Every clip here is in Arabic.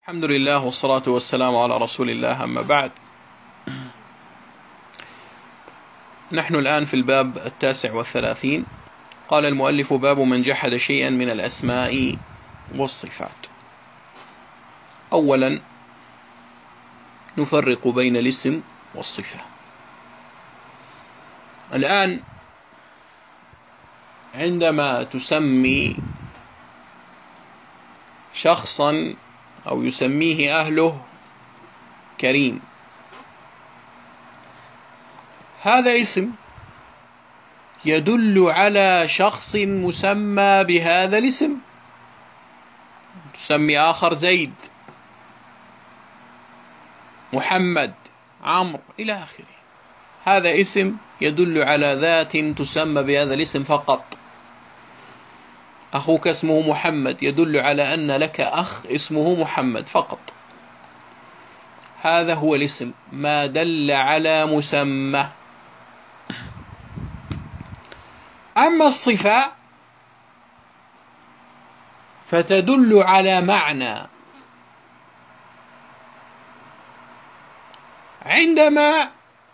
الحمد لله والصلاة والسلام على رسول الله، أما بعد. نحن الآن في الباب 39. قال المؤلف: باب من جحد شيئا من الأسماء والصفات. أولا نفرق بين الاسم والصفة. الآن عندما تسمي شخصا أو يسميه أهله كريم، هذا اسم يدل على شخص مسمى بهذا الاسم. تسمي آخر زيد، محمد، عمرو إلى آخره، هذا اسم يدل على ذات تسمى بهذا الاسم فقط. أخوك اسمه محمد يدل على أن لك أخ اسمه محمد فقط. هذا هو الاسم، ما دل على مسمى. أما الصفة فتدل على معنى. عندما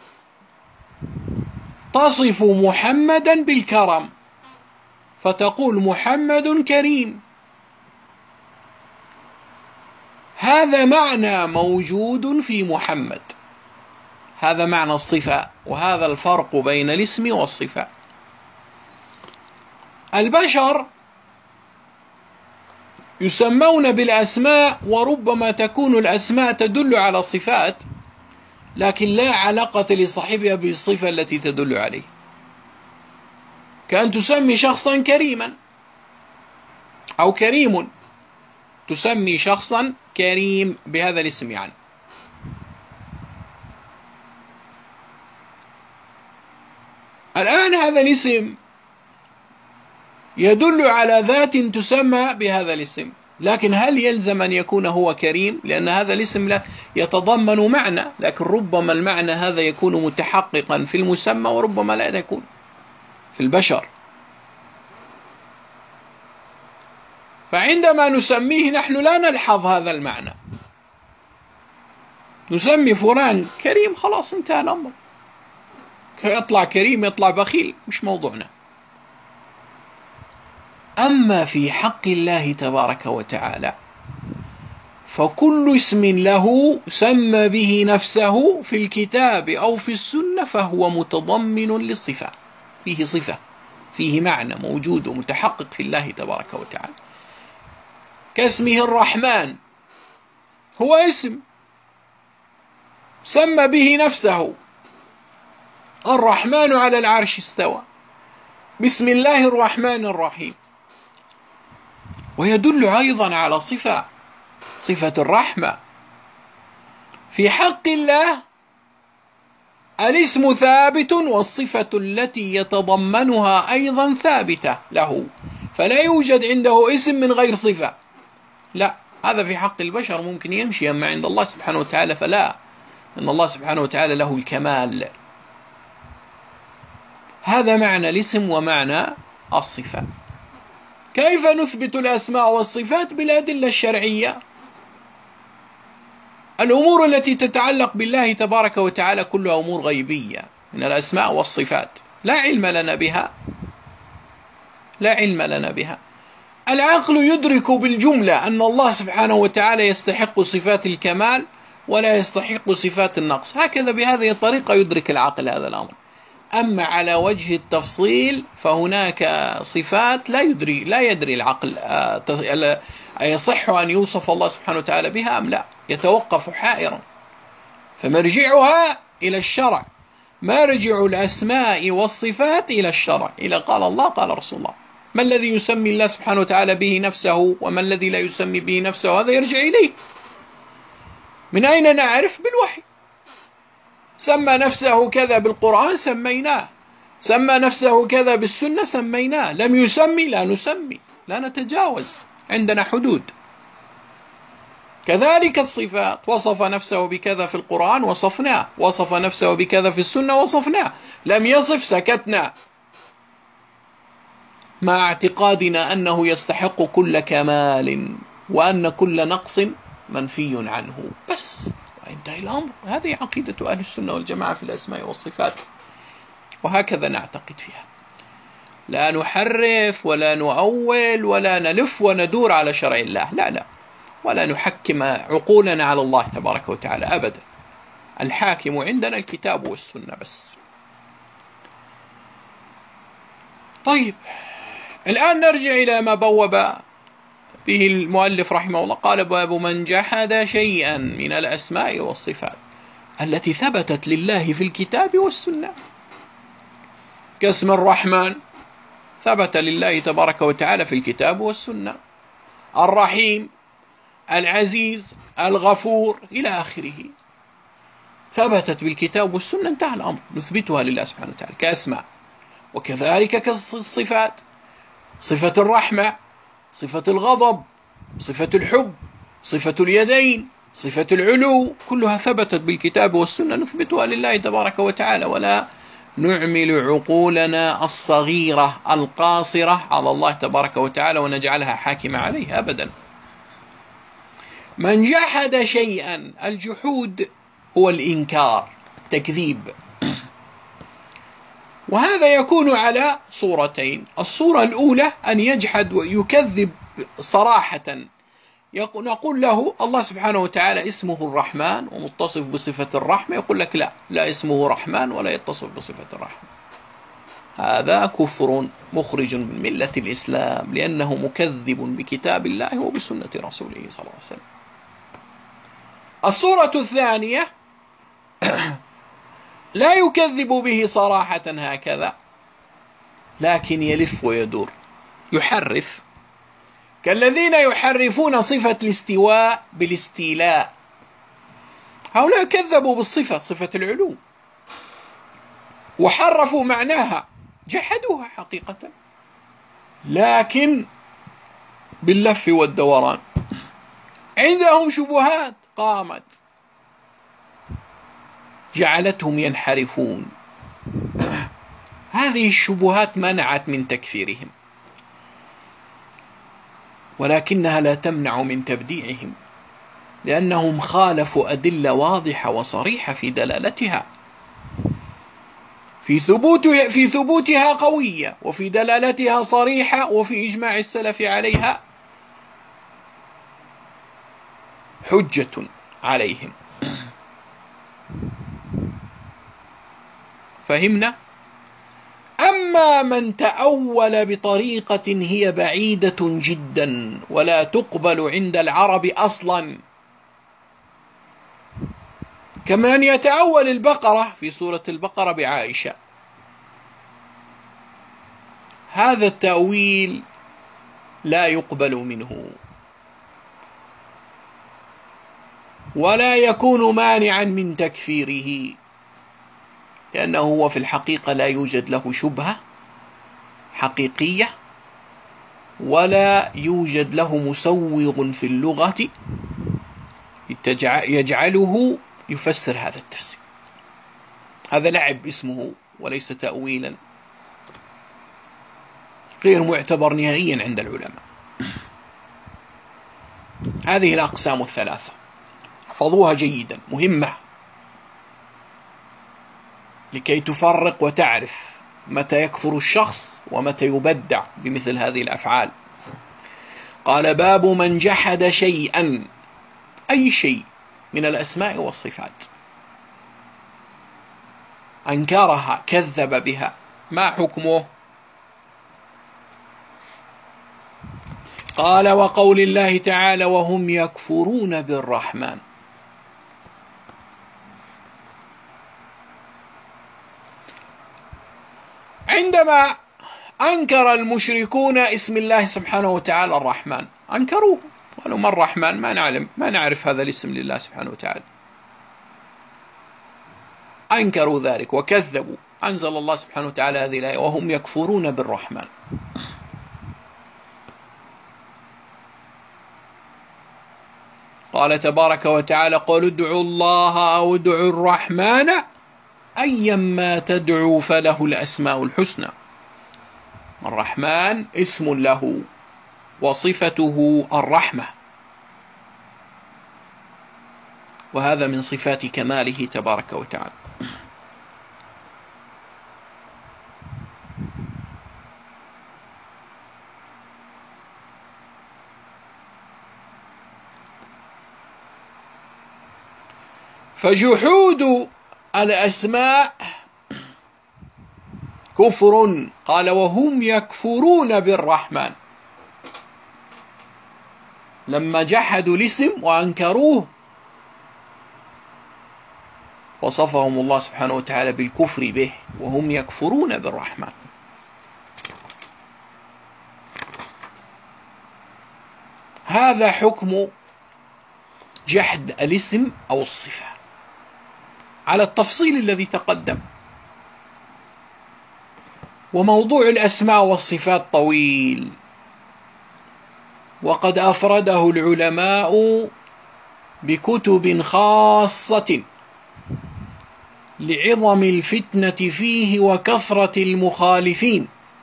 تصف محمدا بالكرم فتقول محمد كريم، هذا معنى موجود في محمد، هذا معنى الصفة، وهذا الفرق بين الاسم والصفة. البشر يسمون بالأسماء، وربما تكون الأسماء تدل على صفات لكن لا علاقة لصاحبها بالصفة التي تدل عليه. كأن تسمي شخصا كريما أو كريم، تسمي شخصا كريم بهذا الاسم يعني. الآن هذا الاسم يدل على ذات تسمى بهذا الاسم، لكن هل يلزم أن يكون هو كريم؟ لأن هذا الاسم لا يتضمن معنى، لكن ربما المعنى هذا يكون متحققا في المسمى وربما لا يكون في البشر. فعندما نسميه نحن لا نلحظ هذا المعنى، نسمي فلان كريم، خلاص انتهى الأمر، يطلع كريم يطلع بخيل، مش موضوعنا. أما في حق الله تبارك وتعالى فكل اسم له سمى به نفسه في الكتاب أو في السنة فهو متضمن للصفة، فيه صفة، فيه معنى موجود ومتحقق في الله تبارك وتعالى. كاسمه الرحمن، هو اسم سمى به نفسه، الرحمن على العرش استوى، بسم الله الرحمن الرحيم. ويدل أيضا على صفة الرحمة. في حق الله الاسم ثابت والصفة التي يتضمنها أيضا ثابتة له، فلا يوجد عنده اسم من غير صفة، لا، هذا في حق البشر ممكن يمشي، أما عند الله سبحانه وتعالى فلا، إن الله سبحانه وتعالى له الكمال. هذا معنى الاسم ومعنى الصفة. كيف نثبت الأسماء والصفات؟ بالأدلة الشرعية. الأمور التي تتعلق بالله تبارك وتعالى كلها أمور غيبية من الأسماء والصفات، لا علم لنا بها، لا علم لنا بها. العقل يدرك بالجملة أن الله سبحانه وتعالى يستحق صفات الكمال ولا يستحق صفات النقص، هكذا بهذه الطريقة يدرك العقل هذا الأمر. أما على وجه التفصيل فهناك صفات لا يدري العقل يصح أن يوصف الله سبحانه وتعالى بها أم لا، يتوقف حائرا. فمرجعها إلى الشرع، مرجع الأسماء والصفات إلى الشرع، إلى قال الله قال رسول الله. ما الذي يسمي الله سبحانه وتعالى به نفسه وما الذي لا يسمي به نفسه؟ هذا يرجع إليه. من أين نعرف؟ بالوحي. سمى نفسه كذا بالقرآن سميناه، سمى نفسه كذا بالسنة سميناه، لم يسمي لا نسمي، لا نتجاوز، عندنا حدود. كذلك الصفات، وصف نفسه بكذا في القرآن وصفناه، وصف نفسه بكذا في السنة وصفناه، لم يصف سكتنا، مع اعتقادنا أنه يستحق كل كمال وأن كل نقص منفي عنه بس، وانتهى الأمر. هذه عقيدة أهل السنة والجماعة في الأسماء والصفات، وهكذا نعتقد فيها. لا نحرف ولا نؤول ولا نلف وندور على شرع الله، لا لا، ولا نحكم عقولنا على الله تبارك وتعالى أبدا. الحاكم عندنا الكتاب والسنة بس. طيب، الآن نرجع إلى ما بوب به المؤلف رحمه الله. قال: باب من جحد شيئا من الأسماء والصفات التي ثبتت لله في الكتاب والسنة، كاسم الرحمن ثبت لله تبارك وتعالى في الكتاب والسنة، الرحيم، العزيز، الغفور إلى آخره، ثبتت بالكتاب والسنة، انتهى الأمر، نثبتها لله سبحانه وتعالى كأسماء. وكذلك كالصفات، صفة الرحمة، صفة الغضب، صفة الحب، صفة اليدين، صفة العلو، كلها ثبتت بالكتاب والسنة، نثبتها لله تبارك وتعالى، ولا نعمل عقولنا الصغيرة القاصرة على الله تبارك وتعالى ونجعلها حاكمة عليه أبدا. من جحد شيئا، الجحود هو الإنكار، التكذيب، وهذا يكون على صورتين. الصورة الأولى أن يجحد ويكذب صراحة، نقول له الله سبحانه وتعالى اسمه الرحمن ومتصف بصفة الرحمة، يقول لك لا، لا اسمه رحمن ولا يتصف بصفة الرحمة. هذا كفر مخرج من ملة الإسلام، لأنه مكذب بكتاب الله وبسنة رسوله صلى الله عليه وسلم. الصورة الثانية لا يكذب به صراحة هكذا، لكن يلف ويدور، يحرف، كالذين يحرفون صفة الاستواء بالاستيلاء. هؤلاء كذبوا بالصفة، صفة العلو، وحرفوا معناها، جحدوها حقيقة، لكن باللف والدوران. عندهم شبهات قامت جعلتهم ينحرفون. هذه الشبهات منعت من تكفيرهم، ولكنها لا تمنع من تبديعهم، لأنهم خالفوا أدلة واضحة وصريحة في دلالتها، في ثبوتها قوية، وفي دلالتها صريحة، وفي إجماع السلف عليها حجة عليهم. فهمنا؟ أما من تأول بطريقة هي بعيدة جدا ولا تقبل عند العرب أصلا، كمن يتأول البقرة في سورة البقرة بعائشة، هذا التأويل لا يقبل منه، ولا يكون مانعا من تكفيره، لأنه هو في الحقيقة لا يوجد له شبهة حقيقية، ولا يوجد له مسوغ في اللغة يجعله يفسر هذا التفسير. هذا لعب اسمه وليس تأويلا، غير معتبر نهائيا عند العلماء. هذه الأقسام الثلاثة احفظوها جيدا، مهمة لكي تفرق وتعرف متى يكفر الشخص ومتى يبدع بمثل هذه الأفعال. قال: باب من جحد شيئا، أي شيء من الأسماء والصفات، أنكرها، كذب بها، ما حكمه؟ قال: وقول الله تعالى: وهم يكفرون بالرحمن. عندما أنكر المشركون اسم الله سبحانه وتعالى الرحمن، أنكروه، قالوا: ما الرحمن؟ ما نعرف هذا الاسم لله سبحانه وتعالى. أنكروا ذلك وكذبوا. أنزل الله سبحانه وتعالى هذه الآية: وهم يكفرون بالرحمن. قال تبارك وتعالى: قل ادعوا الله أو ادعوا الرحمن أيما تدعوا فله الأسماء الحسنى. الرحمن اسم له وصفته الرحمة، وهذا من صفات كماله تبارك وتعالى. فجحود الأسماء كفر. قال وهم يكفرون بالرحمن، لما جحدوا الاسم وأنكروه وصفهم الله سبحانه وتعالى بالكفر به، وهم يكفرون بالرحمن. هذا حكم جحد الاسم أو الصفة على التفصيل الذي تقدم. وموضوع الأسماء والصفات طويل، وقد أفرده العلماء بكتب خاصة لعظم الفتنة فيه وكثرة المخالفين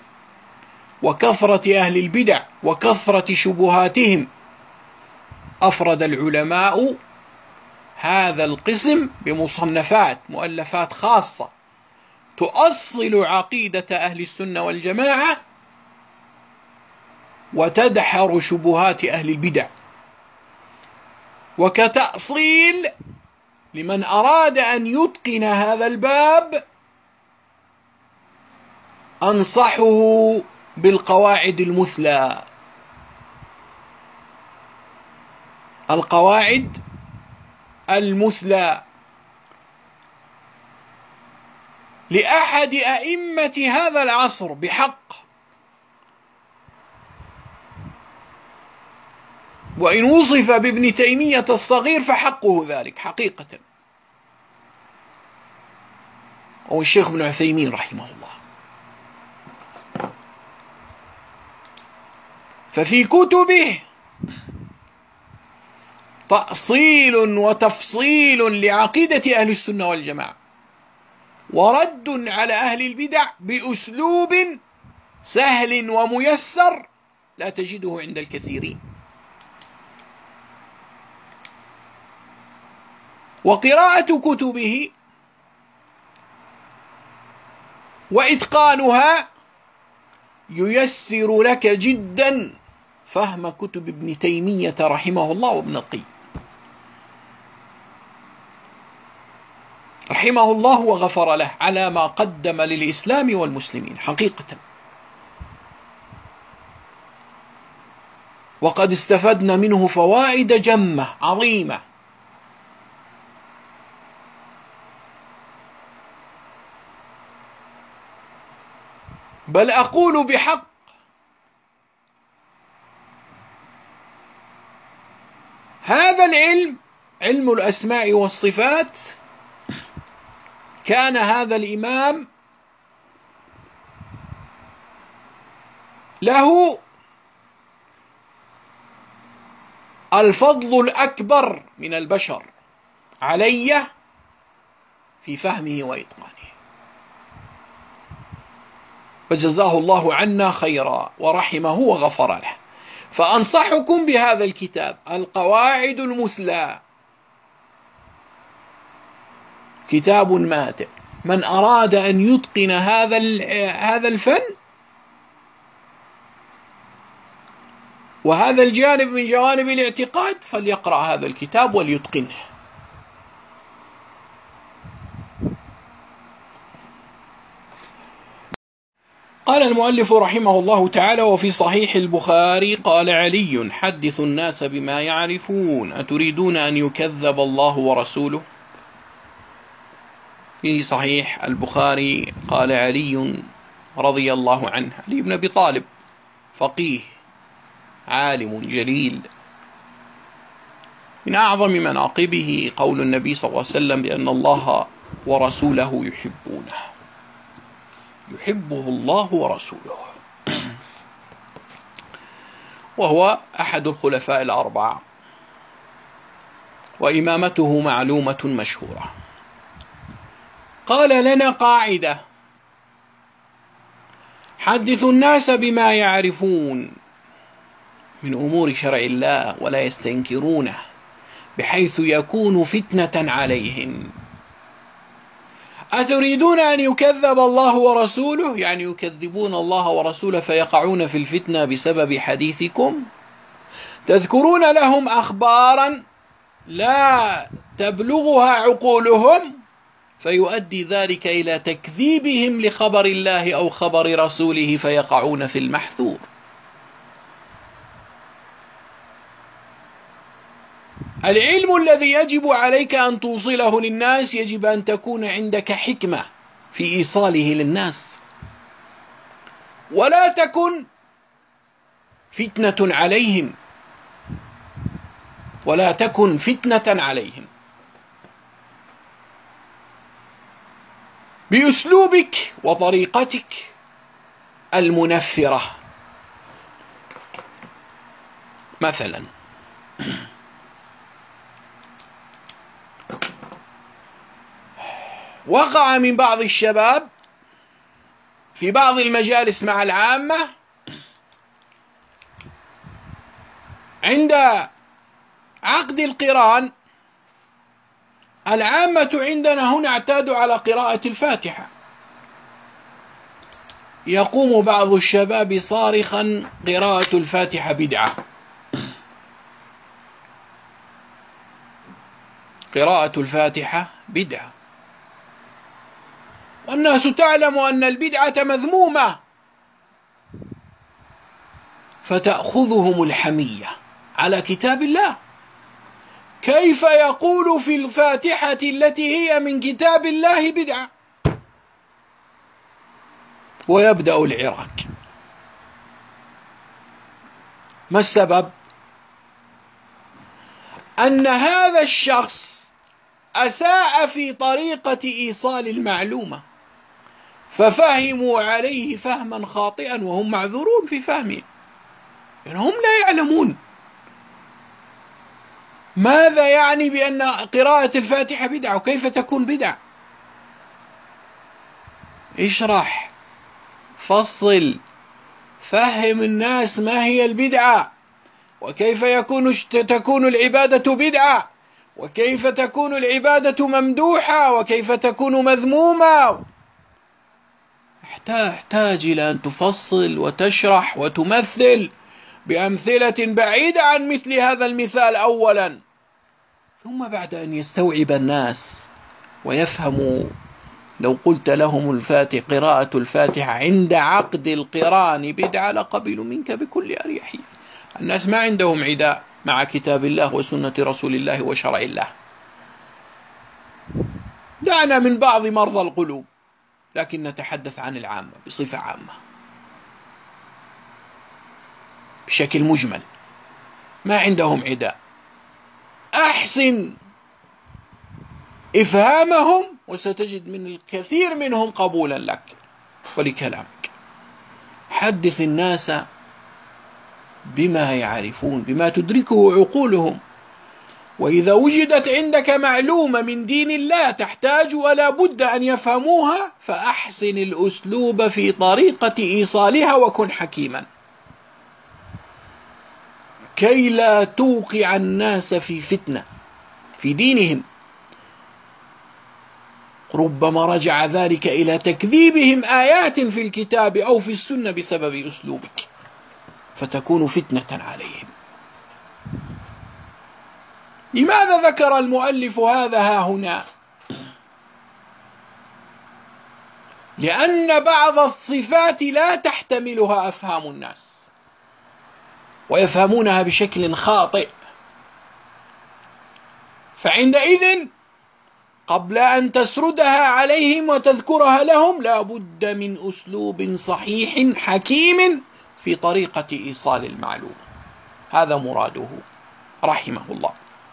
وكثرة أهل البدع وكثرة شبهاتهم. أفرد العلماء هذا القسم بمصنفات مؤلفات خاصة تؤصل عقيدة أهل السنة والجماعة وتدحر شبهات أهل البدع. وكتأصيل لمن أراد أن يتقن هذا الباب أنصحه بالقواعد المثلى. القواعد المثلى لأحد أئمة هذا العصر بحق، وإن وصف بابن تيمية الصغير فحقه ذلك حقيقة، هو الشيخ ابن عثيمين رحمه الله. ففي كتبه تأصيل وتفصيل لعقيدة أهل السنة والجماعة، ورد على أهل البدع بأسلوب سهل وميسر لا تجده عند الكثيرين. وقراءة كتبه وإتقانها ييسر لك جدا فهم كتب ابن تيمية رحمه الله وابن القيم رحمه الله وغفر له على ما قدم للإسلام والمسلمين حقيقة. وقد استفدنا منه فوائد جمة عظيمة. بل أقول بحق هذا العلم، علم الأسماء والصفات، كان هذا الإمام له الفضل الأكبر من البشر علي في فهمه وإتقانه، فجزاه الله عنا خيرا ورحمه وغفر له. فأنصحكم بهذا الكتاب القواعد المثلى، كتاب ماتع. من أراد أن يتقن هذا الفن وهذا الجانب من جوانب الاعتقاد فليقرأ هذا الكتاب وليتقنه. قال المؤلف رحمه الله تعالى: وفي صحيح البخاري قال علي: حدثوا الناس بما يعرفون، أتريدون أن يكذب الله ورسوله؟ في صحيح البخاري قال علي رضي الله عنه، علي بن أبي طالب، فقيه عالم جليل، من أعظم مناقبه قول النبي صلى الله عليه وسلم بأن الله ورسوله يحبونه، يحبه الله ورسوله، وهو أحد الخلفاء الأربعة، وإمامته معلومة مشهورة. قال لنا قاعدة: حدثوا الناس بما يعرفون من أمور شرع الله ولا يستنكرونه، بحيث يكون فتنة عليهم. أتريدون أن يكذب الله ورسوله، يعني يكذبون الله ورسوله فيقعون في الفتنة بسبب حديثكم؟ تذكرون لهم أخبارا لا تبلغها عقولهم، فيؤدي ذلك إلى تكذيبهم لخبر الله أو خبر رسوله فيقعون في المحذور. العلم الذي يجب عليك أن توصله للناس يجب أن تكون عندك حكمة في إيصاله للناس، ولا تكن فتنة عليهم، ولا تكن فتنة عليهم. بأسلوبك وطريقتك المنفرة. مثلا وقع من بعض الشباب في بعض المجالس مع العامة عند عقد القران. العامة عندنا هنا اعتادوا على قراءة الفاتحة، يقوم بعض الشباب صارخا: قراءة الفاتحة بدعة، قراءة الفاتحة بدعة، والناس تعلم أن البدعة مذمومة، فتأخذهم الحمية على كتاب الله. كيف يقول في الفاتحة التي هي من كتاب الله بدعة؟ ويبدأ العراك. ما السبب؟ أن هذا الشخص أساء في طريقة إيصال المعلومة، ففهموا عليه فهما خاطئا وهم معذورون في فهمه، يعني هم لا يعلمون ماذا يعني بأن قراءة الفاتحة بدعة، وكيف تكون بدعة. اشرح، فصل، فهم الناس ما هي البدعة، وكيف تكون العبادة بدعة، وكيف تكون العبادة ممدوحة، وكيف تكون مذمومة. تحتاج إلى أن تفصل وتشرح وتمثل بأمثلة بعيدة عن مثل هذا المثال أولا، ثم بعد أن يستوعب الناس ويفهموا. لو قلت لهم قراءة الفاتحة عند عقد القران بدعة لقبلوا منك بكل أريحية. الناس ما عندهم عداء مع كتاب الله وسنة رسول الله وشرع الله. دعنا من بعض مرضى القلوب، لكن نتحدث عن العامة بصفة عامة بشكل مجمل. ما عندهم عداء. أحسن إفهامهم وستجد من الكثير منهم قبولا لك ولكلامك. حدث الناس بما يعرفون، بما تدركه عقولهم. وإذا وجدت عندك معلومة من دين الله تحتاج ولا بد أن يفهموها، فأحسن الأسلوب في طريقة إيصالها وكن حكيما كي لا توقع الناس في فتنة في دينهم. ربما رجع ذلك إلى تكذيبهم آيات في الكتاب أو في السنة بسبب أسلوبك، فتكون فتنة عليهم. لماذا ذكر المؤلف هذا ها هنا؟ لأن بعض الصفات لا تحتملها أفهام الناس ويفهمونها بشكل خاطئ، فعندئذ قبل أن تسردها عليهم وتذكرها لهم لا بد من أسلوب صحيح حكيم في طريقة إيصال المعلومة. هذا مراده رحمه الله.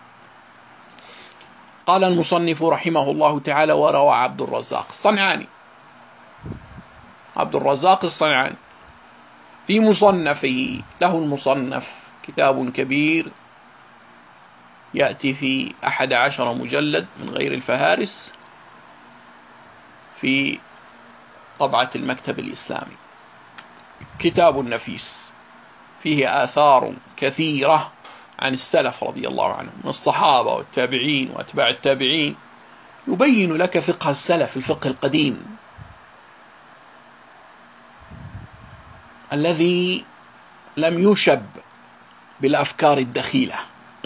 قال المصنف رحمه الله تعالى: وروى عبد الرزاق الصنعاني، عبد الرزاق الصنعاني في مصنفه، له المصنف كتاب كبير يأتي في 11 مجلد من غير الفهارس في طبعة المكتب الإسلامي، كتاب نفيس فيه آثار كثيرة عن السلف رضي الله عنهم من الصحابة والتابعين وأتباع التابعين، يبين لك فقه السلف، الفقه القديم الذي لم يشب بالأفكار الدخيلة.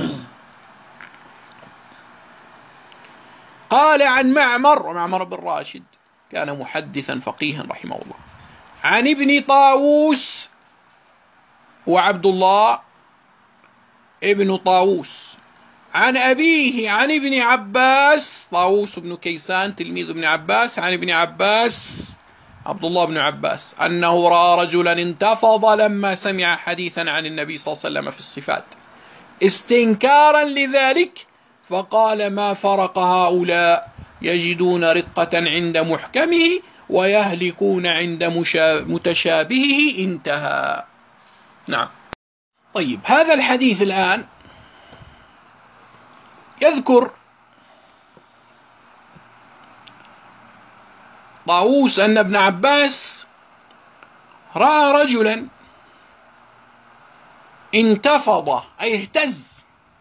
قال عن معمر بن راشد، كان محدثا فقيها رحمه الله، عن ابن طاووس وعبد الله ابن طاووس، عن أبيه عن ابن عباس، طاووس بن كيسان تلميذ ابن عباس، عن ابن عباس عبد الله بن عباس أنه رأى رجلا انتفض لما سمع حديثا عن النبي صلى الله عليه وسلم في الصفات استنكارا لذلك، فقال: ما فرق هؤلاء، يجدون رقة عند محكمه ويهلكون عند متشابهه. انتهى. نعم. طيب، هذا الحديث الآن يذكر طاووس أن ابن عباس رأى رجلا انتفض أي اهتز،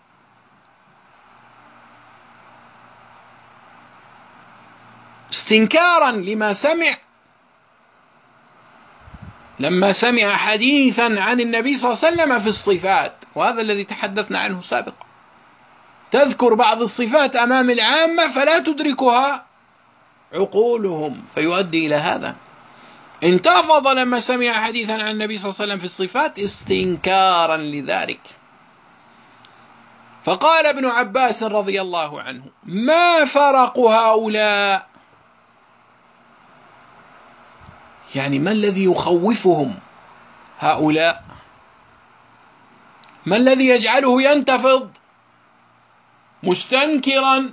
استنكارا لما سمع، لما سمع حديثا عن النبي صلى الله عليه وسلم في الصفات، وهذا الذي تحدثنا عنه سابقا. تذكر بعض الصفات أمام العامة فلا تدركها عقولهم، فيؤدي إلى هذا. انتفض لما سمع حديثا عن النبي صلى الله عليه وسلم في الصفات استنكارا لذلك، فقال ابن عباس رضي الله عنه: ما فرق هؤلاء، يعني ما الذي يخوفهم هؤلاء؟ ما الذي يجعله ينتفض مستنكرا؟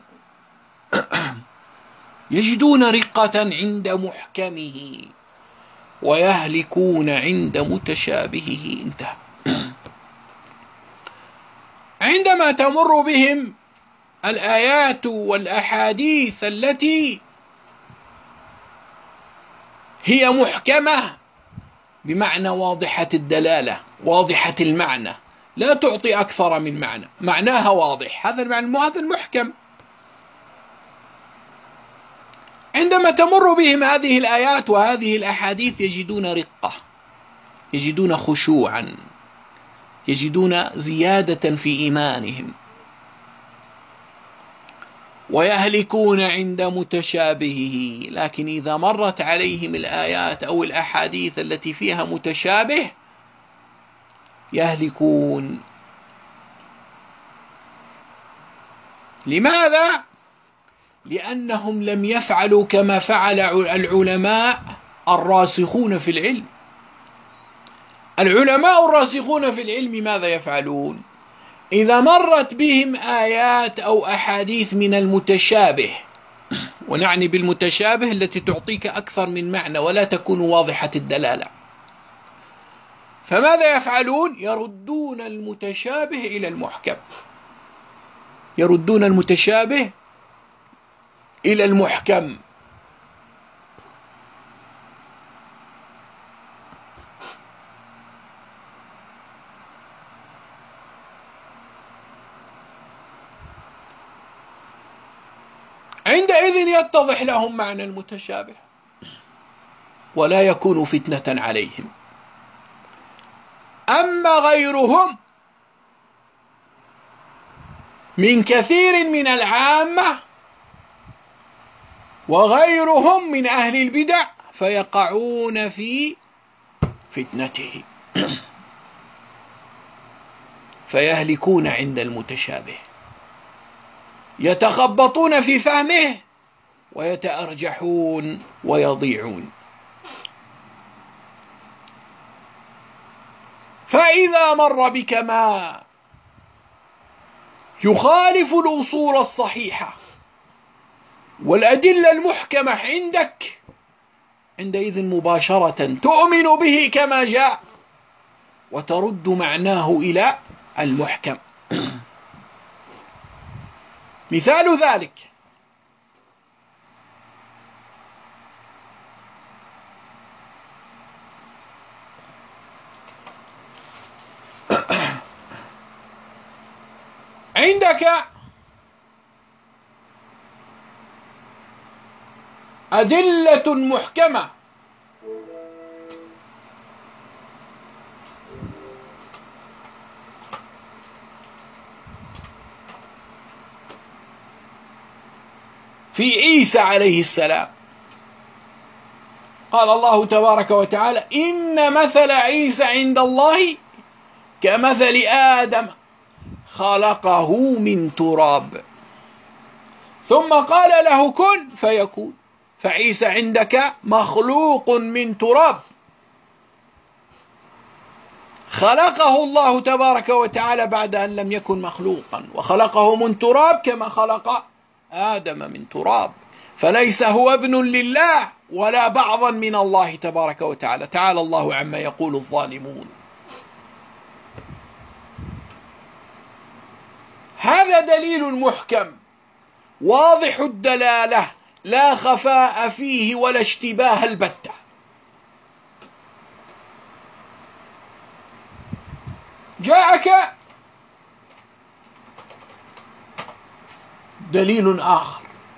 يجدون رقة عند محكمه ويهلكون عند متشابهه. انتهى. عندما تمر بهم الآيات والأحاديث التي هي محكمة بمعنى واضحة الدلالة، واضحة المعنى، لا تعطي أكثر من معنى، معناها واضح، هذا المعنى، هذا المحكم. عندما تمر بهم هذه الآيات وهذه الأحاديث يجدون رقة، يجدون خشوعا، يجدون زيادة في إيمانهم، ويهلكون عند متشابهه. لكن إذا مرت عليهم الآيات أو الأحاديث التي فيها متشابه يهلكون. لماذا؟ لأنهم لم يفعلوا كما فعل العلماء الراسخون في العلم. العلماء الراسخون في العلم ماذا يفعلون؟ إذا مرت بهم آيات أو أحاديث من المتشابه، ونعني بالمتشابه التي تعطيك أكثر من معنى ولا تكون واضحة الدلالة، فماذا يفعلون؟ يردون المتشابه إلى المحكم، يردون المتشابه إلى المحكم. عندئذ يتضح لهم معنى المتشابه ولا يكون فتنة عليهم. أما غيرهم من كثير من العامة وغيرهم من أهل البدع فيقعون في فتنته فيهلكون عند المتشابه، يتخبطون في فهمه ويتأرجحون ويضيعون. فإذا مر بك ما يخالف الأصول الصحيحة والأدلة المحكمة عندك، عندئذ مباشرة تؤمن به كما جاء وترد معناه إلى المحكم. مثال ذلك أدلة محكمة في عيسى عليه السلام. قال الله تبارك وتعالى: إن مثل عيسى عند الله كمثل آدم خلقه من تراب ثم قال له كن فيكون. فعيسى عندك مخلوق من تراب، خلقه الله تبارك وتعالى بعد أن لم يكن مخلوقا، وخلقه من تراب كما خلق آدم من تراب، فليس هو ابن لله ولا بعضا من الله تبارك وتعالى. تعالى الله عما يقول الظالمون. هذا دليل محكم واضح الدلالة، لا خفاء فيه ولا اشتباه البتة. جاءك دليل آخر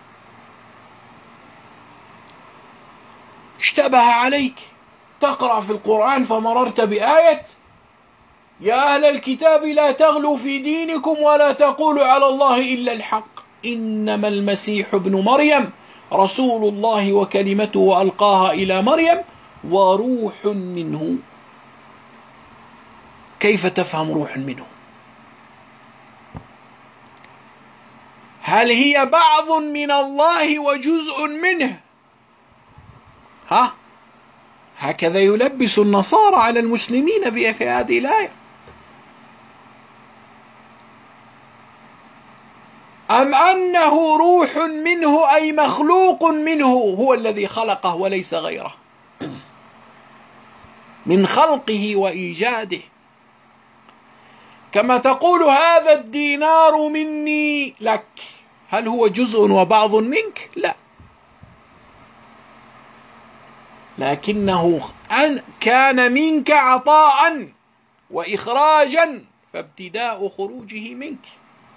اشتبه عليك، تقرأ في القرآن فمررت بآية: يا أهل الكتاب لا تغلوا في دينكم ولا تقولوا على الله إلا الحق إنما المسيح ابن مريم رسول الله وكلمته ألقاها إلى مريم وروح منه. كيف تفهم روح منه؟ هل هي بعض من الله وجزء منه؟ هكذا يلبس النصارى على المسلمين في هذه الآية. أم أنه روح منه أي مخلوق منه، هو الذي خلقه وليس غيره، من خلقه وإيجاده. كما تقول هذا الدينار مني لك، هل هو جزء وبعض منك؟ لا، لكنه كان منك عطاء وإخراجا، فابتداء خروجه منك.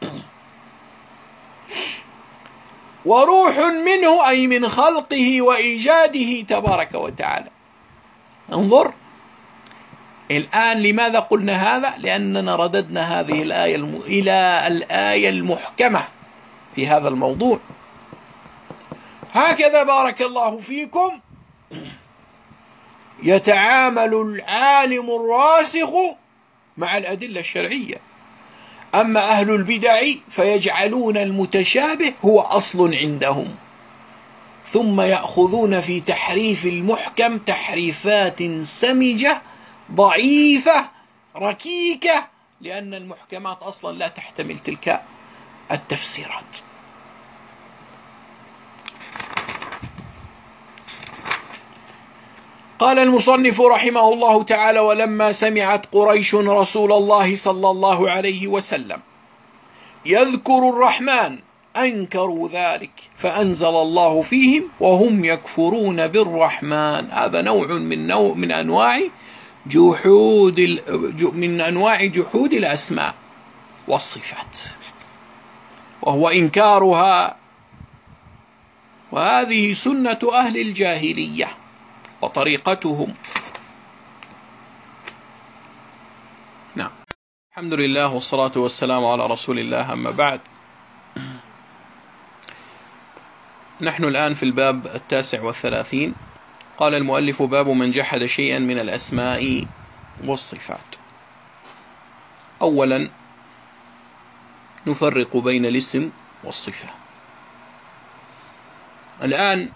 وروح منه أي من خلقه وإيجاده تبارك وتعالى. انظر الآن لماذا قلنا هذا؟ لأننا رددنا هذه الآية إلى الآية المحكمة في هذا الموضوع. هكذا بارك الله فيكم يتعامل العالم الراسخ مع الأدلة الشرعية. أما أهل البدع فيجعلون المتشابه هو أصل عندهم، ثم يأخذون في تحريف المحكم تحريفات سمجة ضعيفة ركيكة، لأن المحكمات أصلا لا تحتمل تلك التفسيرات. قال المصنف رحمه الله تعالى: ولما سمعت قريش رسول الله صلى الله عليه وسلم يذكر الرحمن أنكروا ذلك، فأنزل الله فيهم وهم يكفرون بالرحمن. هذا نوع من أنواع جحود الأسماء والصفات، وهو إنكارها، وهذه سنة أهل الجاهلية وطريقتهم. نعم، الحمد لله والصلاة والسلام على رسول الله، أما بعد. نحن الآن في الباب 39. قال المؤلف: باب من جحد شيئا من الأسماء والصفات. أولا نفرق بين الاسم والصفة. الآن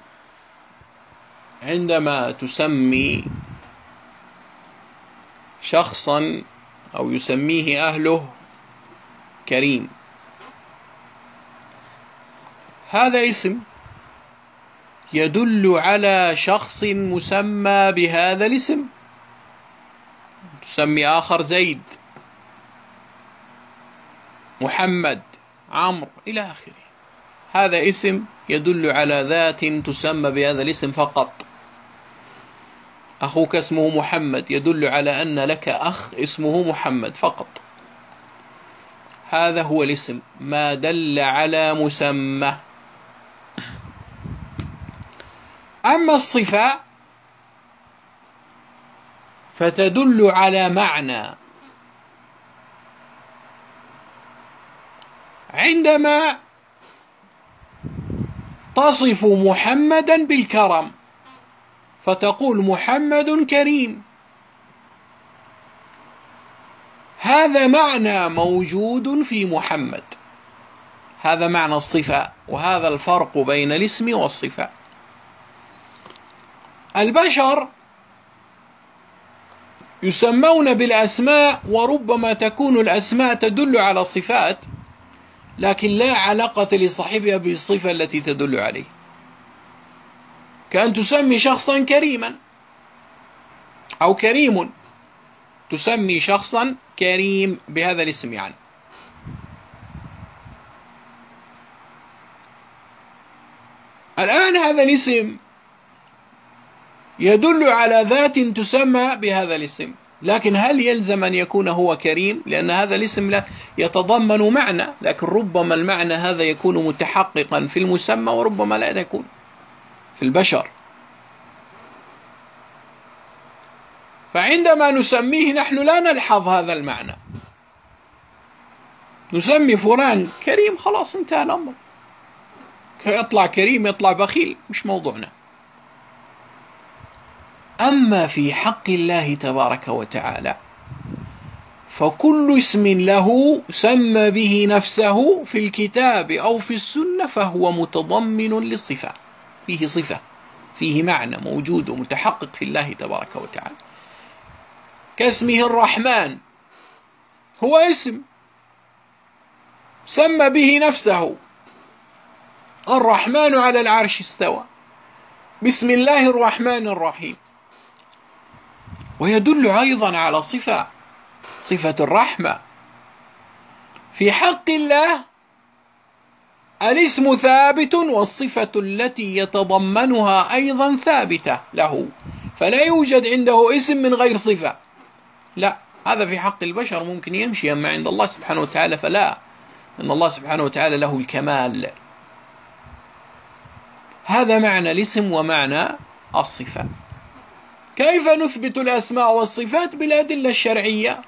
عندما تسمي شخصا أو يسميه أهله كريم، هذا اسم يدل على شخص مسمى بهذا الاسم. تسمي آخر زيد، محمد، عمرو إلى آخره، هذا اسم يدل على ذات تسمى بهذا الاسم فقط. أخوك اسمه محمد يدل على أن لك أخ اسمه محمد فقط. هذا هو الاسم، ما دل على مسمى. أما الصفة فتدل على معنى. عندما تصف محمدا بالكرم فتقول محمد كريم، هذا معنى موجود في محمد، هذا معنى الصفة، وهذا الفرق بين الاسم والصفة. البشر يسمون بالأسماء، وربما تكون الأسماء تدل على صفات لكن لا علاقة لصاحبها بالصفة التي تدل عليه. كأن تسمي شخصا كريما أو كريم، تسمي شخصا كريم بهذا الاسم يعني. الآن هذا الاسم يدل على ذات تسمى بهذا الاسم، لكن هل يلزم أن يكون هو كريم؟ لأن هذا الاسم لا يتضمن معنى، لكن ربما المعنى هذا يكون متحققا في المسمى وربما لا يكون في البشر. فعندما نسميه نحن لا نلحظ هذا المعنى، نسمي فلان كريم خلاص انتهى الأمر، يطلع كريم يطلع بخيل مش موضوعنا. أما في حق الله تبارك وتعالى فكل اسم له سمى به نفسه في الكتاب أو في السنة فهو متضمن للصفة، فيه صفة، فيه معنى موجود ومتحقق في الله تبارك وتعالى. كاسمه الرحمن، هو اسم سمى به نفسه، الرحمن على العرش استوى، بسم الله الرحمن الرحيم. ويدل أيضا على صفة الرحمة. في حق الله الاسم ثابت والصفة التي يتضمنها أيضا ثابتة له، فلا يوجد عنده اسم من غير صفة، لا، هذا في حق البشر ممكن يمشي، أما عند الله سبحانه وتعالى فلا، إن الله سبحانه وتعالى له الكمال. هذا معنى الاسم ومعنى الصفة. كيف نثبت الأسماء والصفات؟ بالأدلة الشرعية.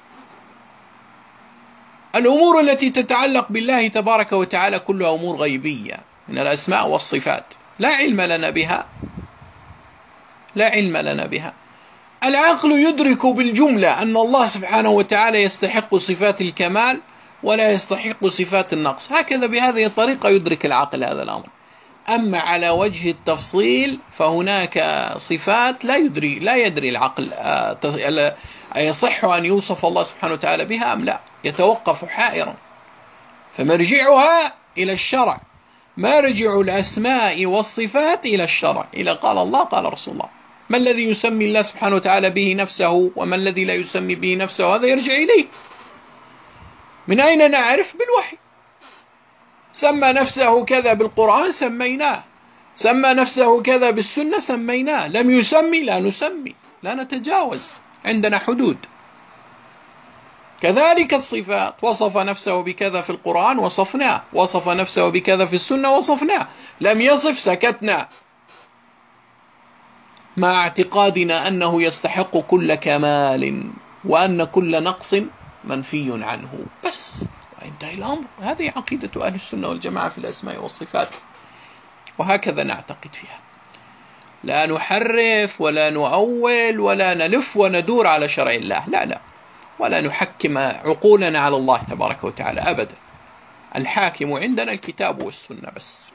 الأمور التي تتعلق بالله تبارك وتعالى كلها أمور غيبية من الأسماء والصفات، لا علم لنا بها، لا علم لنا بها. العقل يدرك بالجملة أن الله سبحانه وتعالى يستحق صفات الكمال ولا يستحق صفات النقص، هكذا بهذه الطريقة يدرك العقل هذا الأمر. أما على وجه التفصيل فهناك صفات لا يدري العقل يصح أن يوصف الله سبحانه وتعالى بها أم لا، يتوقف حائرا. فمرجعها إلى الشرع، مرجع الأسماء والصفات إلى الشرع، إلى قال الله قال رسول الله. ما الذي يسمي الله سبحانه وتعالى به نفسه وما الذي لا يسمي به نفسه؟ هذا يرجع إليه. من أين نعرف؟ بالوحي. سمى نفسه كذا بالقرآن سميناه، سمى نفسه كذا بالسنة سميناه، لم يسمي لا نسمي، لا نتجاوز، عندنا حدود. كذلك الصفات، وصف نفسه بكذا في القرآن وصفناه، وصف نفسه بكذا في السنة وصفناه، لم يصف سكتنا، مع اعتقادنا أنه يستحق كل كمال وأن كل نقص منفي عنه، بس وانتهى الأمر. هذه عقيدة أهل السنة والجماعة في الأسماء والصفات، وهكذا نعتقد فيها، لا نحرف ولا نؤول ولا نلف وندور على شرع الله، لا، ولا نحكم عقولنا على الله تبارك وتعالى أبدا. الحاكم عندنا الكتاب والسنة بس.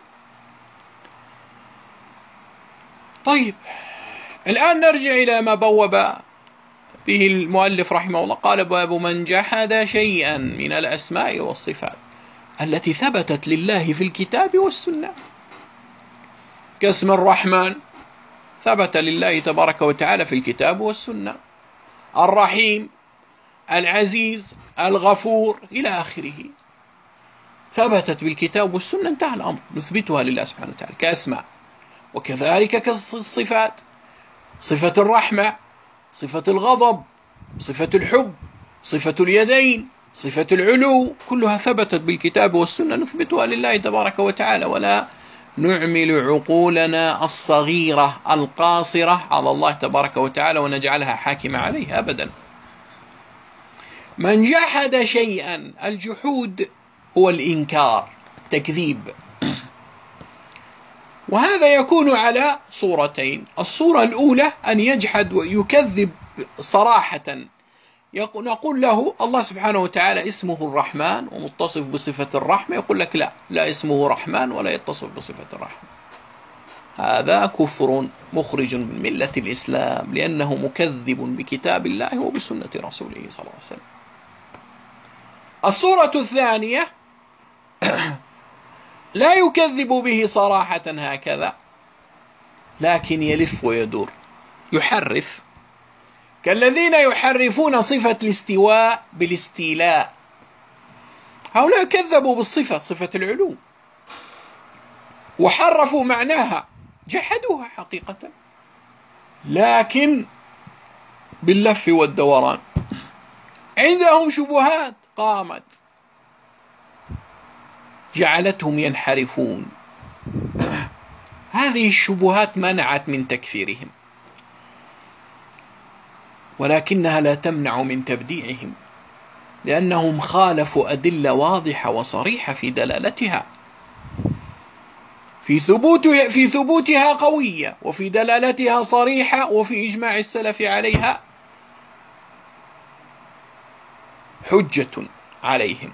طيب، الآن نرجع إلى ما بوب به المؤلف رحمه الله، قال: باب من جحد شيئا من الأسماء والصفات التي ثبتت لله في الكتاب والسنة، كاسم الرحمن ثبت لله تبارك وتعالى في الكتاب والسنة، الرحيم، العزيز، الغفور إلى آخره، ثبتت بالكتاب والسنة، انتهى الأمر، نثبتها لله سبحانه وتعالى كأسماء. وكذلك كالصفات، صفة الرحمة، صفة الغضب، صفة الحب، صفة اليدين، صفة العلو، كلها ثبتت بالكتاب والسنة، نثبتها لله تبارك وتعالى ولا نعمل عقولنا الصغيرة القاصرة على الله تبارك وتعالى ونجعلها حاكمة عليه؟ أبدا. من جحد شيئا، الجحود هو الإنكار، التكذيب، وهذا يكون على صورتين. الصورة الأولى أن يجحد ويكذب صراحة. نقول له الله سبحانه وتعالى اسمه الرحمن ومتصف بصفة الرحمة، يقول لك لا اسمه رحمن ولا يتصف بصفة الرحمة. هذا كفر مخرج من ملة الإسلام، لأنه مكذب بكتاب الله وبسنة رسوله صلى الله عليه وسلم. الصورة الثانية لا يكذب به صراحة هكذا، لكن يلف ويدور، يحرف، كالذين يحرفون صفة الاستواء بالاستيلاء. هؤلاء كذبوا بالصفة، صفة العلو، وحرفوا معناها، جحدوها حقيقة، لكن باللف والدوران. عندهم شبهات قامت جعلتهم ينحرفون. هذه الشبهات منعت من تكفيرهم، ولكنها لا تمنع من تبديعهم، لأنهم خالفوا أدلة واضحة وصريحة في دلالتها، في ثبوتها قوية، وفي دلالتها صريحة، وفي إجماع السلف عليها حجة عليهم.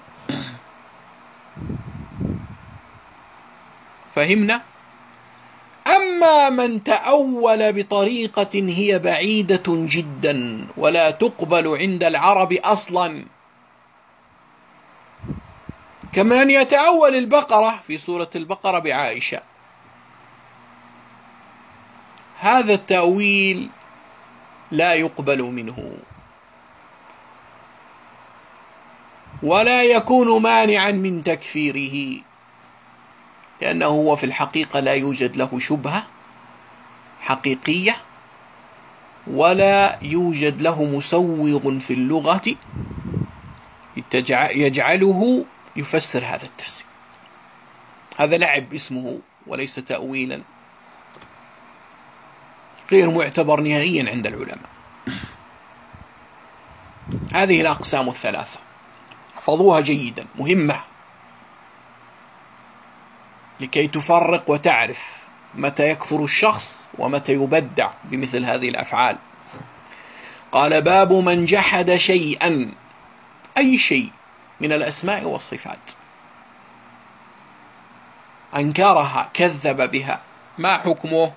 فهمنا؟ أما من تأول بطريقة هي بعيدة جدا ولا تقبل عند العرب أصلا، كمن يتأول البقرة في سورة البقرة بعائشة، هذا التأويل لا يقبل منه، ولا يكون مانعا من تكفيره، لأنه هو في الحقيقة لا يوجد له شبهة حقيقية، ولا يوجد له مسوغ في اللغة يجعله يفسر هذا التفسير. هذا لعب اسمه وليس تأويلا، غير معتبر نهائيا عند العلماء. هذه الأقسام الثلاثة احفظوها جيدا، مهمة لكي تفرق وتعرف متى يكفر الشخص ومتى يبدع بمثل هذه الأفعال. قال: باب من جحد شيئا، أي شيء من الأسماء والصفات، أنكرها، كذب بها، ما حكمه؟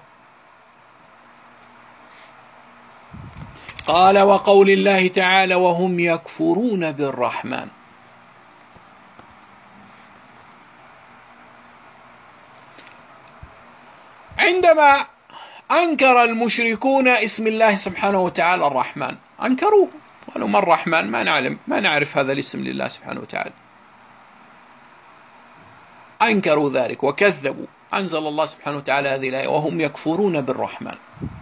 قال: وقول الله تعالى: وهم يكفرون بالرحمن. عندما أنكر المشركون اسم الله سبحانه وتعالى الرحمن، أنكروه، قالوا: ما الرحمن؟ ما نعرف هذا الاسم لله سبحانه وتعالى. أنكروا ذلك وكذبوا. أنزل الله سبحانه وتعالى هذه الآية: وهم يكفرون بالرحمن.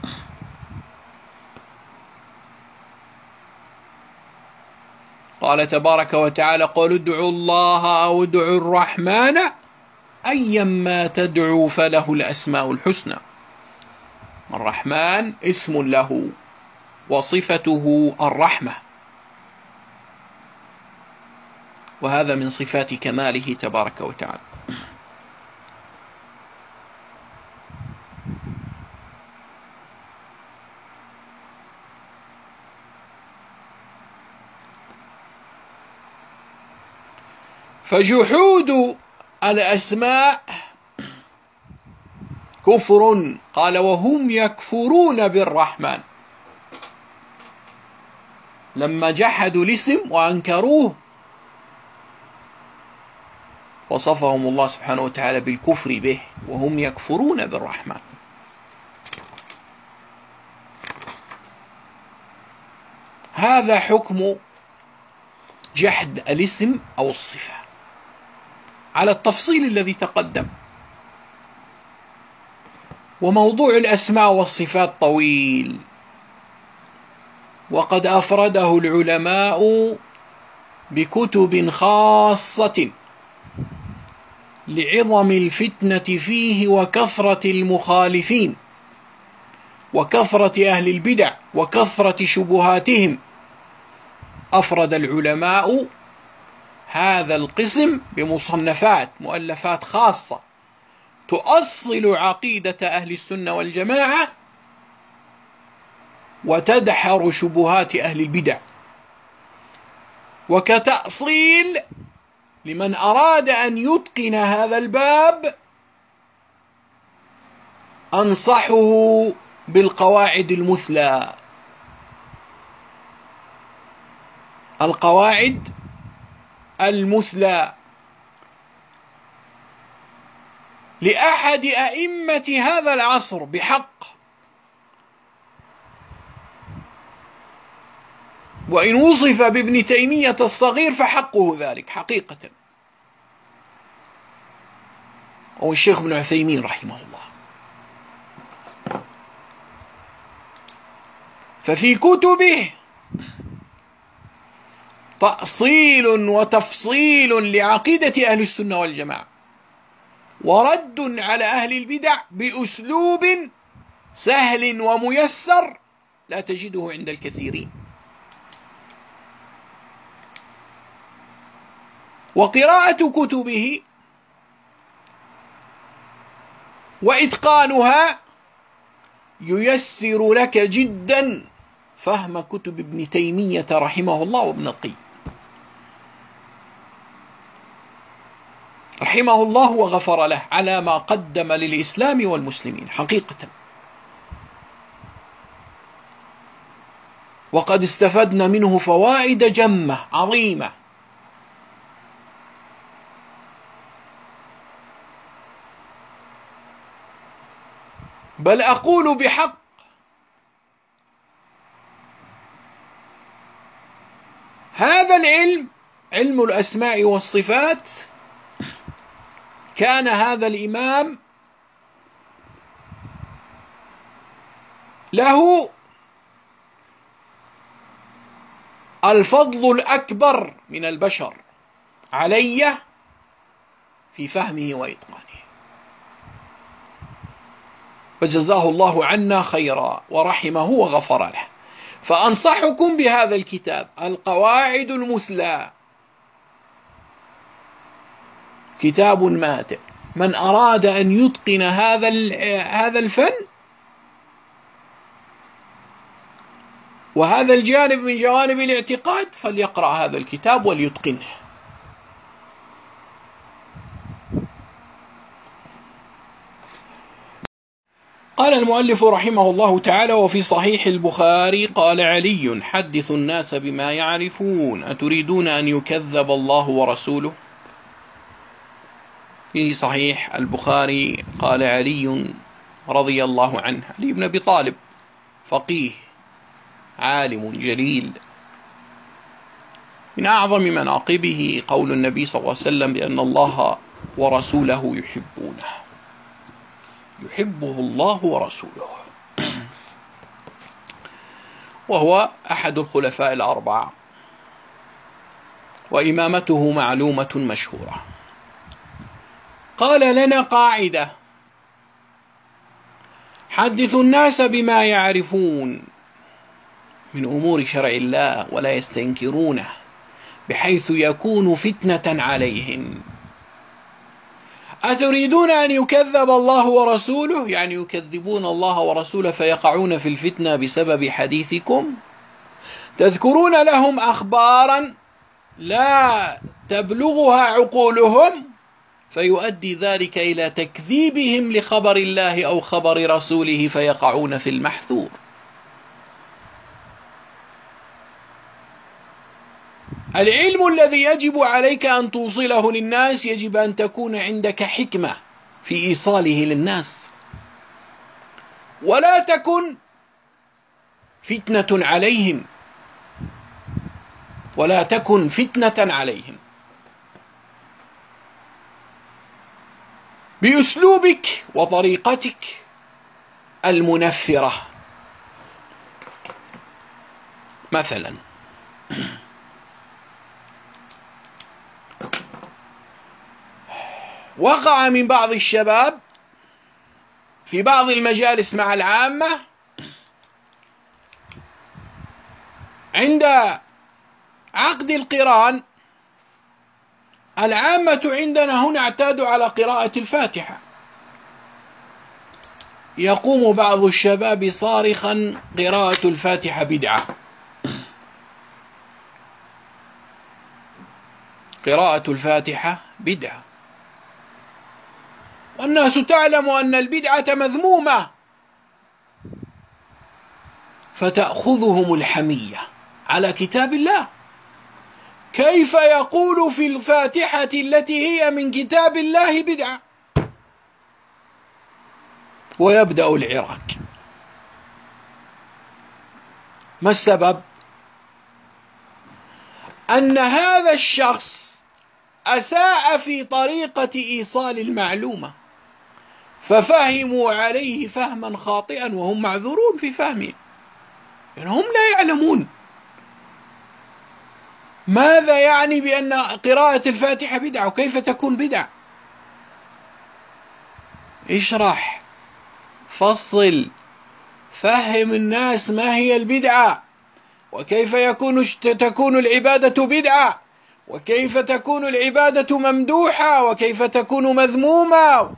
قال تبارك وتعالى: قل ادعوا الله أو ادعوا الرحمن أيما تدعوا فله الأسماء الحسنى. الرحمن اسم له وصفته الرحمة، وهذا من صفات كماله تبارك وتعالى. فجحود الأسماء كفر. قال: وهم يكفرون بالرحمن. لما جحدوا الاسم وأنكروه وصفهم الله سبحانه وتعالى بالكفر به، وهم يكفرون بالرحمن. هذا حكم جحد الاسم أو الصفة على التفصيل الذي تقدم. وموضوع الأسماء والصفات طويل، وقد أفرده العلماء بكتب خاصة لعظم الفتنة فيه وكثرة المخالفين وكثرة أهل البدع وكثرة شبهاتهم، أفرد العلماء هذا القسم بمصنفات مؤلفات خاصة تؤصل عقيدة أهل السنة والجماعة وتدحر شبهات أهل البدع. وكتأصيل لمن أراد أن يتقن هذا الباب أنصحه بالقواعد المثلى. القواعد المثلى لأحد أئمة هذا العصر بحق، وإن وصف بابن تيمية الصغير فحقه ذلك حقيقة، هو الشيخ ابن عثيمين رحمه الله. ففي كتبه تأصيل وتفصيل لعقيدة أهل السنة والجماعة، ورد على أهل البدع بأسلوب سهل وميسر لا تجده عند الكثيرين. وقراءة كتبه وإتقانها ييسر لك جدا فهم كتب ابن تيمية رحمه الله وابن القيم رحمه الله وغفر له على ما قدم للإسلام والمسلمين حقيقة. وقد استفدنا منه فوائد جمة عظيمة. بل أقول بحق هذا العلم، علم الأسماء والصفات، كان هذا الإمام له الفضل الأكبر من البشر علي في فهمه وإتقانه، فجزاه الله عنا خيرا ورحمه وغفر له. فأنصحكم بهذا الكتاب القواعد المثلى، كتاب ماتع. من أراد أن يتقن هذا الفن وهذا الجانب من جوانب الاعتقاد فليقرأ هذا الكتاب وليتقنه. قال المؤلف رحمه الله تعالى: وفي صحيح البخاري قال علي: حدثوا الناس بما يعرفون، أتريدون أن يكذب الله ورسوله؟ في صحيح البخاري قال علي رضي الله عنه، علي بن أبي طالب، فقيه عالم جليل، من أعظم مناقبه قول النبي صلى الله عليه وسلم بأن الله ورسوله يحبونه، يحبه الله ورسوله، وهو أحد الخلفاء الأربعة، وإمامته معلومة مشهورة. قال لنا قاعدة: حدثوا الناس بما يعرفون من أمور شرع الله ولا يستنكرونه بحيث يكون فتنة عليهم. أتريدون أن يكذب الله ورسوله؟ يعني يكذبون الله ورسوله فيقعون في الفتنة بسبب حديثكم. تذكرون لهم أخبارا لا تبلغها عقولهم فيؤدي ذلك إلى تكذيبهم لخبر الله أو خبر رسوله فيقعون في المحذور. العلم الذي يجب عليك أن توصله للناس يجب أن تكون عندك حكمة في إيصاله للناس، ولا تكن فتنة عليهم، ولا تكن فتنة عليهم. بأسلوبك وطريقتك المنفرة. مثلا وقع من بعض الشباب في بعض المجالس مع العامة عند عقد القران. العامة عندنا هنا اعتادوا على قراءة الفاتحة، يقوم بعض الشباب صارخا: قراءة الفاتحة بدعة، قراءة الفاتحة بدعة. والناس تعلم أن البدعة مذمومة، فتأخذهم الحمية على كتاب الله. كيف يقول في الفاتحة التي هي من كتاب الله بدعة؟ ويبدأ العراك. ما السبب؟ أن هذا الشخص أساء في طريقة إيصال المعلومة، ففهموا عليه فهما خاطئا، وهم معذورون في فهمه، يعني هم لا يعلمون ماذا يعني بأن قراءة الفاتحة بدعة، وكيف تكون بدعة. اشرح، فصل، فهم الناس ما هي البدعة، وكيف تكون العبادة بدعة، وكيف تكون العبادة ممدوحة، وكيف تكون مذمومة.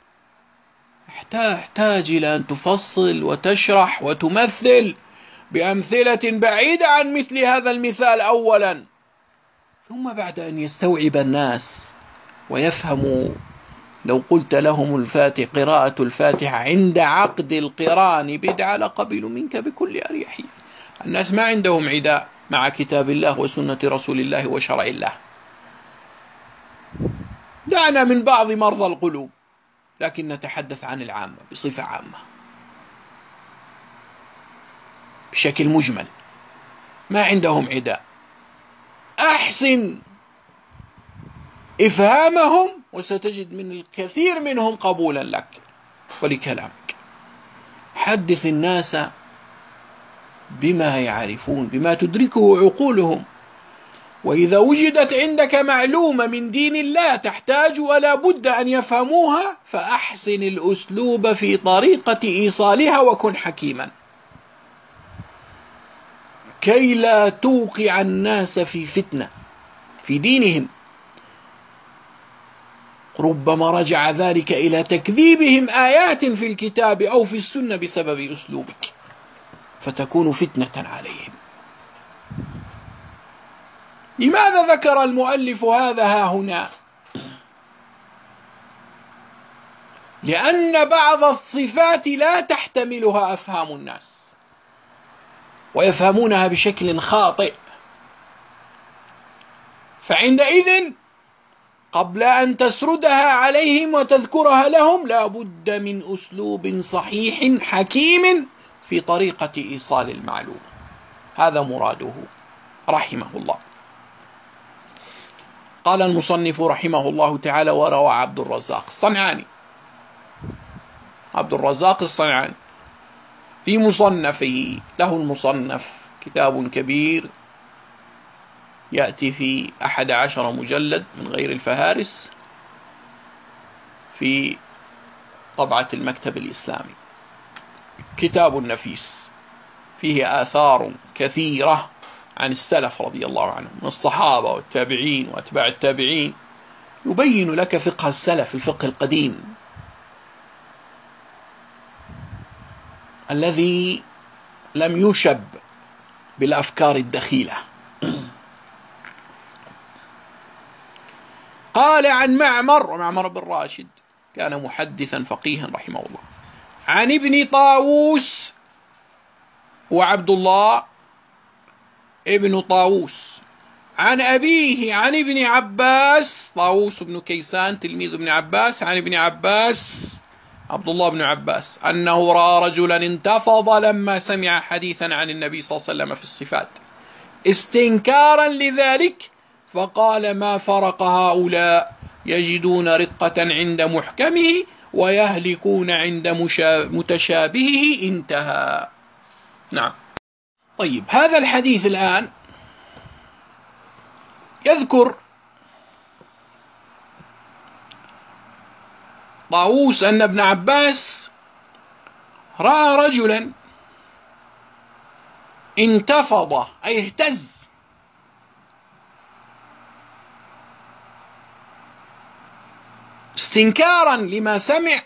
تحتاج إلى أن تفصل وتشرح وتمثل بأمثلة بعيدة عن مثل هذا المثال أولا، ثم بعد أن يستوعب الناس ويفهموا. لو قلت لهم قراءة الفاتحة عند عقد القران بدعة لقبلوا منك بكل أريحية. الناس ما عندهم عداء مع كتاب الله وسنة رسول الله وشرع الله. دعنا من بعض مرضى القلوب، لكن نتحدث عن العامة بصفة عامة بشكل مجمل. ما عندهم عداء. أحسن إفهامهم وستجد من الكثير منهم قبولا لك ولكلامك. حدث الناس بما يعرفون، بما تدركه عقولهم. وإذا وجدت عندك معلومة من دين الله تحتاج ولا بد أن يفهموها، فأحسن الأسلوب في طريقة إيصالها، وكن حكيما كي لا توقع الناس في فتنة في دينهم. ربما رجع ذلك إلى تكذيبهم آيات في الكتاب أو في السنة بسبب أسلوبك، فتكون فتنة عليهم. لماذا ذكر المؤلف هذا ها هنا؟ لأن بعض الصفات لا تحتملها أفهام الناس، ويفهمونها بشكل خاطئ. فعندئذ قبل أن تسردها عليهم وتذكرها لهم لا بد من أسلوب صحيح حكيم في طريقة إيصال المعلومة. هذا مراده رحمه الله. قال المصنف رحمه الله تعالى: وروى عبد الرزاق الصنعاني، عبد الرزاق الصنعاني في مصنفه، له المصنف كتاب كبير يأتي في 11 مجلد من غير الفهارس في طبعة المكتب الإسلامي، كتاب نفيس فيه آثار كثيرة عن السلف رضي الله عنهم من الصحابة والتابعين وأتباع التابعين، يبين لك فقه السلف، الفقه القديم الذي لم يشب بالأفكار الدخيلة. قال عن معمر بن راشد، كان محدثا فقيها رحمه الله، عن ابن طاووس وعبد الله ابن طاووس، عن أبيه عن ابن عباس، طاووس بن كيسان تلميذ ابن عباس، عن ابن عباس عبد الله بن عباس أنه رأى رجلا انتفض لما سمع حديثا عن النبي صلى الله عليه وسلم في الصفات استنكارا لذلك، فقال: ما فرق هؤلاء، يجدون رقة عند محكمه ويهلكون عند متشابهه. انتهى. نعم. طيب، هذا الحديث الآن يذكر طاووس أن ابن عباس رأى رجلا انتفض أي اهتز استنكارا لما سمع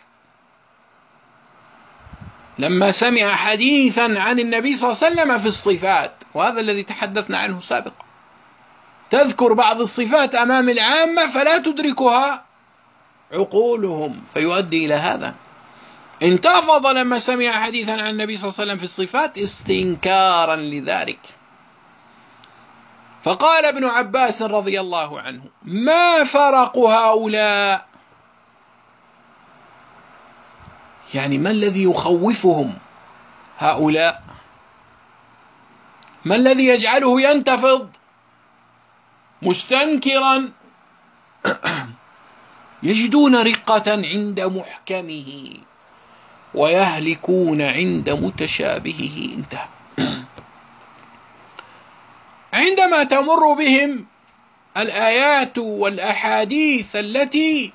لما سمع حديثا عن النبي صلى الله عليه وسلم في الصفات، وهذا الذي تحدثنا عنه سابقا. تذكر بعض الصفات أمام العامة فلا تدركها عقولهم، فيؤدي إلى هذا. انتفض لما سمع حديثا عن النبي صلى الله عليه وسلم في الصفات استنكارا لذلك. فقال ابن عباس رضي الله عنه: ما فرق هؤلاء؟ يعني ما الذي يخوفهم هؤلاء؟ ما الذي يجعله ينتفض مستنكرا؟ يجدون رقة عند محكمه ويهلكون عند متشابهه. انتهى. عندما تمر بهم الآيات والأحاديث التي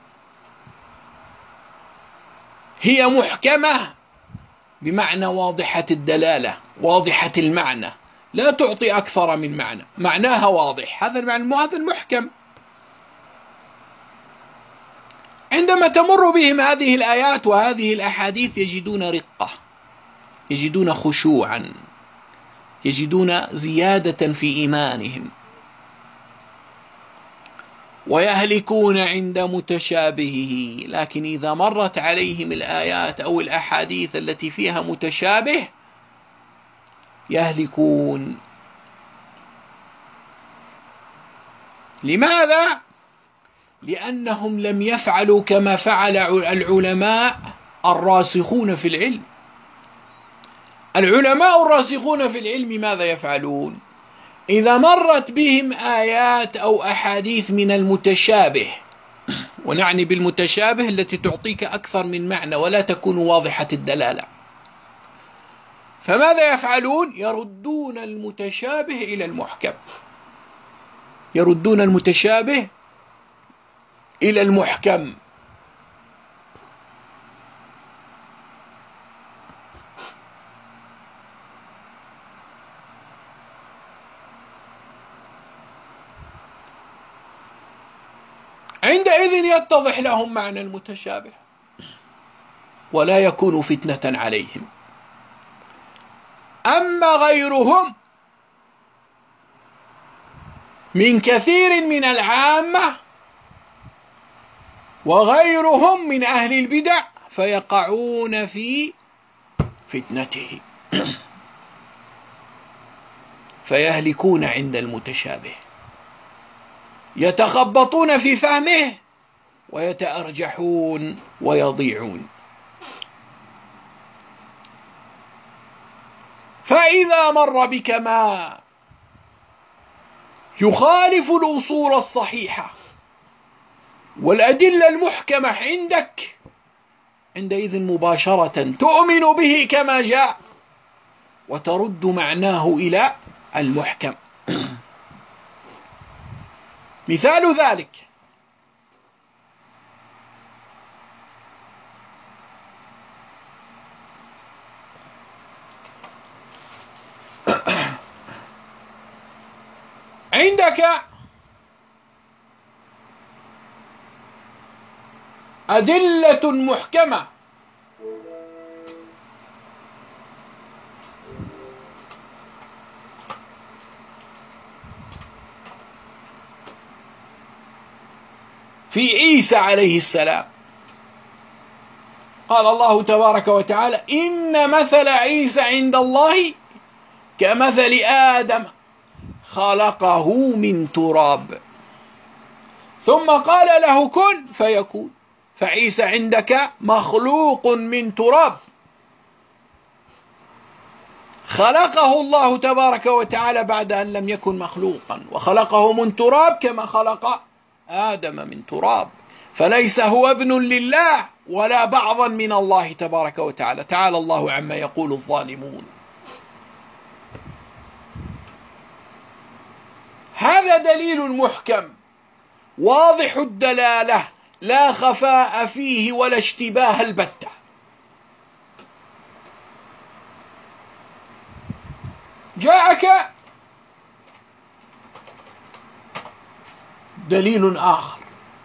هي محكمة بمعنى واضحة الدلالة واضحة المعنى، لا تعطي أكثر من معنى، معناها واضح، هذا المعنى هذا المحكم. عندما تمر بهم هذه الآيات وهذه الأحاديث يجدون رقة، يجدون خشوعا، يجدون زيادة في إيمانهم، ويهلكون عند متشابهه. لكن إذا مرت عليهم الآيات أو الأحاديث التي فيها متشابه يهلكون. لماذا؟ لأنهم لم يفعلوا كما فعل العلماء الراسخون في العلم. العلماء الراسخون في العلم ماذا يفعلون؟ إذا مرت بهم آيات أو أحاديث من المتشابه، ونعني بالمتشابه التي تعطيك أكثر من معنى ولا تكون واضحة الدلالة، فماذا يفعلون؟ يردون المتشابه إلى المحكم، يردون المتشابه إلى المحكم. عندئذ يتضح لهم معنى المتشابه ولا يكون فتنة عليهم. أما غيرهم من كثير من العامة وغيرهم من أهل البدع فيقعون في فتنته فيهلكون عند المتشابه، يتخبطون في فهمه ويتأرجحون ويضيعون. فإذا مر بك ما يخالف الأصول الصحيحة والأدلة المحكمة عندك، عندئذ مباشرة تؤمن به كما جاء وترد معناه إلى المحكم. مثال ذلك عندك أدلة محكمة في عيسى عليه السلام. قال الله تبارك وتعالى: إن مثل عيسى عند الله كمثل آدم خلقه من تراب ثم قال له كن فيكون. فعيسى عندك مخلوق من تراب، خلقه الله تبارك وتعالى بعد أن لم يكن مخلوقا، وخلقه من تراب كما خلق آدم من تراب، فليس هو ابن لله ولا بعضا من الله تبارك وتعالى. تعالى الله عما يقول الظالمون. هذا دليل محكم واضح الدلالة لا خفاء فيه ولا اشتباه البتة. جاءك دليل آخر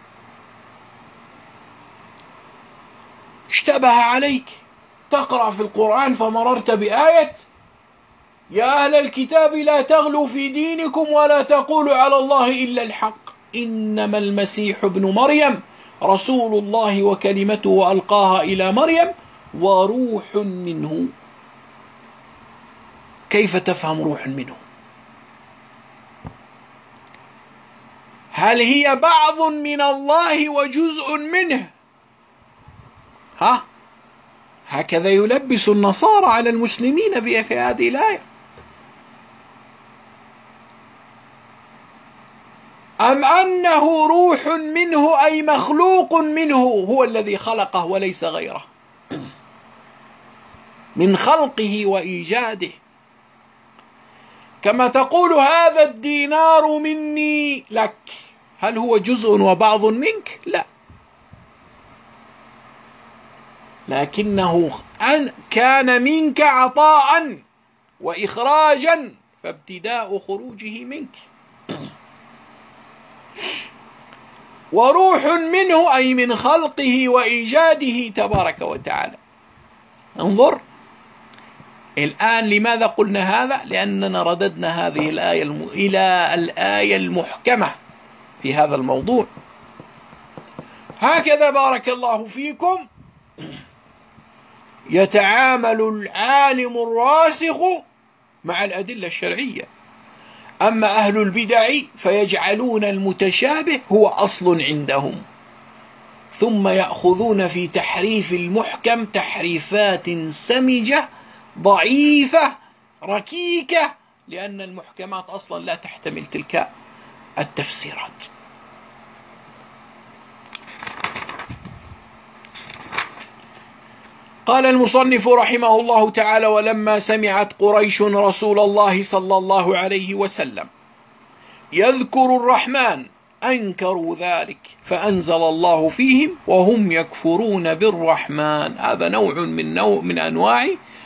اشتبه عليك، تقرأ في القرآن فمررت بآية: يا أهل الكتاب لا تغلوا في دينكم ولا تقولوا على الله إلا الحق إنما المسيح ابن مريم رسول الله وكلمته ألقاها إلى مريم وروح منه. كيف تفهم روح منه؟ هل هي بعض من الله وجزء منه؟ هكذا يلبس النصارى على المسلمين في هذه الآية. أم أنه روح منه أي مخلوق منه، هو الذي خلقه وليس غيره، من خلقه وإيجاده. كما تقول هذا الدينار مني لك، هل هو جزء وبعض منك؟ لا، لكنه كان منك عطاء وإخراجا، فابتداء خروجه منك. وروح منه أي من خلقه وإيجاده تبارك وتعالى. انظر الآن لماذا قلنا هذا؟ لأننا رددنا هذه الآية إلى الآية المحكمة في هذا الموضوع. هكذا بارك الله فيكم يتعامل العالم الراسخ مع الأدلة الشرعية. أما أهل البدع فيجعلون المتشابه هو أصل عندهم، ثم يأخذون في تحريف المحكم تحريفات سمجة ضعيفة ركيكة، لأن المحكمات أصلا لا تحتمل تلك التفسيرات. قال المصنف رحمه الله تعالى: ولما سمعت قريش رسول الله صلى الله عليه وسلم يذكر الرحمن أنكروا ذلك، فأنزل الله فيهم وهم يكفرون بالرحمن. هذا نوع من أنواع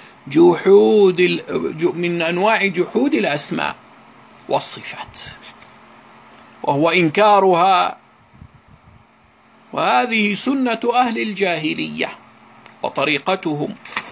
جحود الأسماء والصفات، وهو إنكارها، وهذه سنة أهل الجاهلية وطريقتهم.